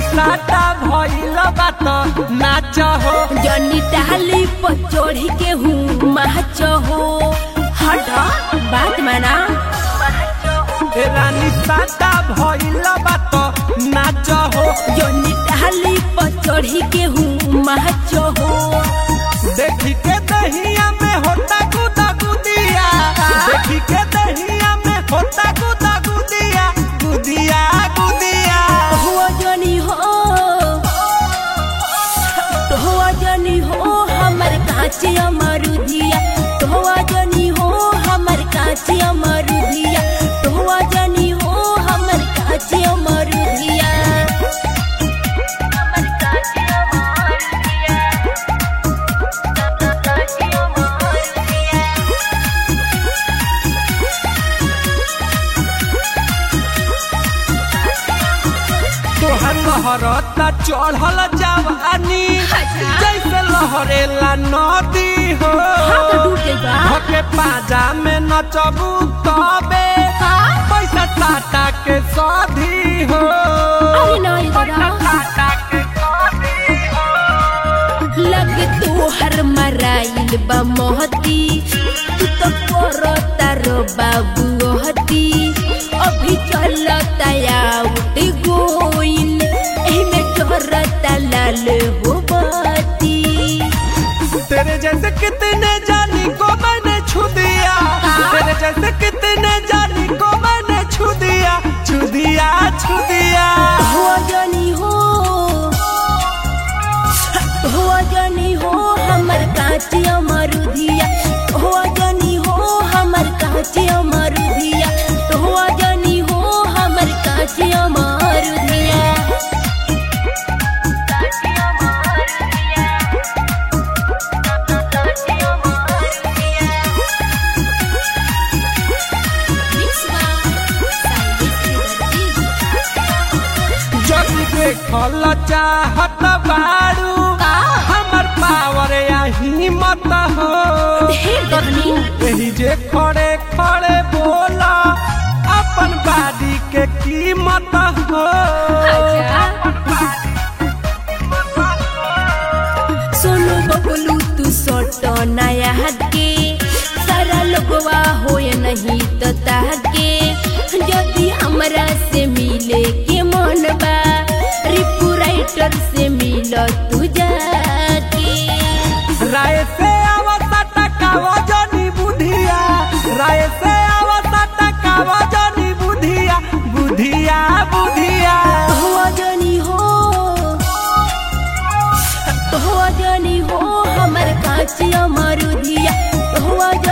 साटा भइल बात नाच हो जनी डाली पर चढ़ी के हूँ महच हो हट बात माना रानी साटा भइल बात नाच हो जनी डाली पर चढ़ी के हूँ महच हो देखी के दहिया में होता गुदा गुदिया देखी के दहिया में होता गुदा गुदिया गुदिया गुदिया हुआ जनी हो हमर काचे अमरुदिया हुआ जनी हो हमर काचे अमरुदिया हुआ जनी हो हमर काचे अमरुदिया तोहर लहरता चढ़ल जवानी जैसे लहरेला नदी हो धके पाजा में नचबू तबे पैसा टाटा के सधी हो लग तोहर मराइल बा मोहती तू तो करता रो बाबू हती अभी चलता आउट गोइल एमे चोरता लाल हो बाती तेरे जैसे कितने जानी को मैंने छू दिया तेरे जैसे कितने जानी को मैंने छू दिया छू दिया छू दिया हुआ जनी हो हमर काचे अमरुदिया हुआ जनी हो हमर काचे अमरुदिया हुआ जनी हो हमर काचे अमरुदिया जब देखल चाहत बारू हमर पावर या हिम्मत हो यही जे खड़े खड़े बोला अपन बाडी के कीमत हो सोनू बबलू तू सोटो नया के सारा लोगवा होए नहीं तो ताके यदि हमरा से मिले के मन बा रिपू राइटर से मिलो तू जाके राय से आवता टकावा जानी बुधिया राय से आवता टकावा जानी बुधिया बुधिया बुधिया हुआ जनी हो हमर काचे अमरुदिया हुआ